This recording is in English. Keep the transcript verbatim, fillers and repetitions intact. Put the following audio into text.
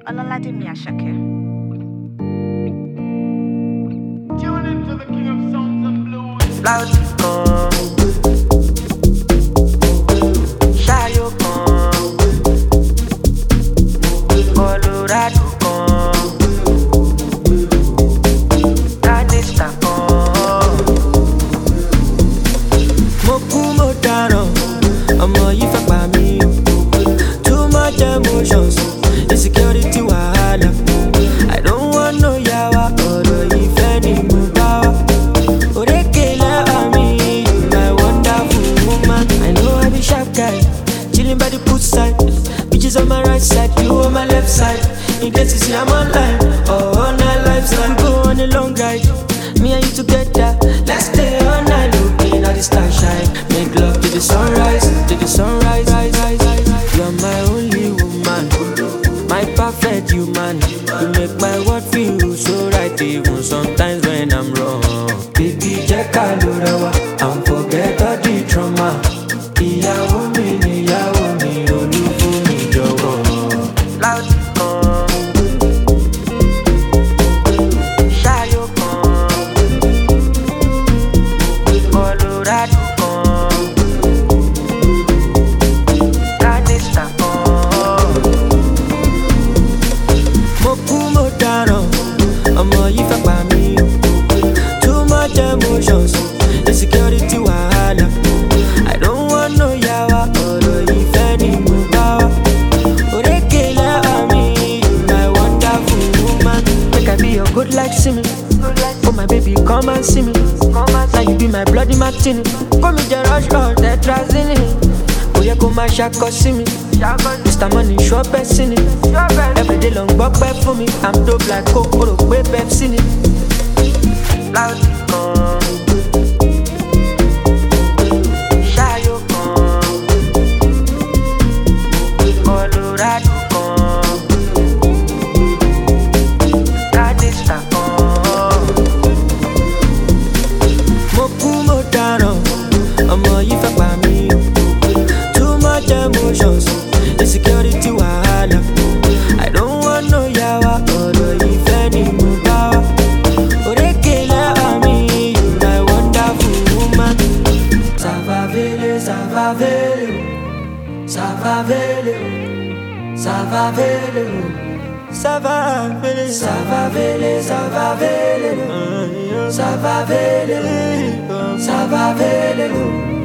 Olaladimi Ashake. Tune into the king of sounds and blues. Loud come, Shayo come, Colorado come, Canista come. Moku Motaro, ọmọ yìí fẹ́ pa mí. Too much emotions, insecurity wahala. I don't want no yawa, ọ̀rọ̀ ìfẹ́ ni mo bá wá. Orekele ami, you my wonderful woman. I know I be sharp guy, chilling by the poolside. Bitches on my right side, you on my left side. In case you see I'm online, or on our lifestyle. We go on a long ride, me and you together. Let's stay all night looking at the star shine. Make love to the sunrise, to the sunrise. Rise, rise, rise, rise. You're my only woman, my perfect human. You make my world feel so right, even sometimes when I'm wrong. Baby, jẹ́ ká lọ rẹwà, and forget all the trauma. Ìyàwó mi níyàwó mi, olúfún mi jọ̀wọ́. Loud kan, Ṣáyó kan, Colorado kan, Canista kan. Mo kú mo dáràn, ọmọ yìí fẹ́ pa mí. Too much emotions, insecurity wahala. I don't want no yawa, ọ̀rọ̀ ìfẹ́ ni mo bá wá. Orekele ami, you my wonderful woman. Make I be your good like see me. Oh my baby, come and see me. Now you be my bloody martini. Call me the rush on the trazini. Kò yẹ kó máa ṣakọ sí mi. Mister Money ṣọ́ bẹ́ẹ̀ sí ni. Everyday ló ń gbọ́ pẹ́ fún mi. I'm dope like coke, o rò pé Pepsi ni. Loud kan, Ṣáyó kan, Colorado kan, Canista kan. Mo kú mo dáràn, ọmọ yìí fẹ́ pa mí. Too much emotions, insecurity wahala. I don't want no yawa, ọ̀rọ̀ ìfẹ́ ni mo bá wá. Orekele ami, you my wonderful woman. Ça va vele, ça va vele, ça va vele, ça va vele, ça va vele, ça va vele, ça va vele, ça va vele, ça va vele.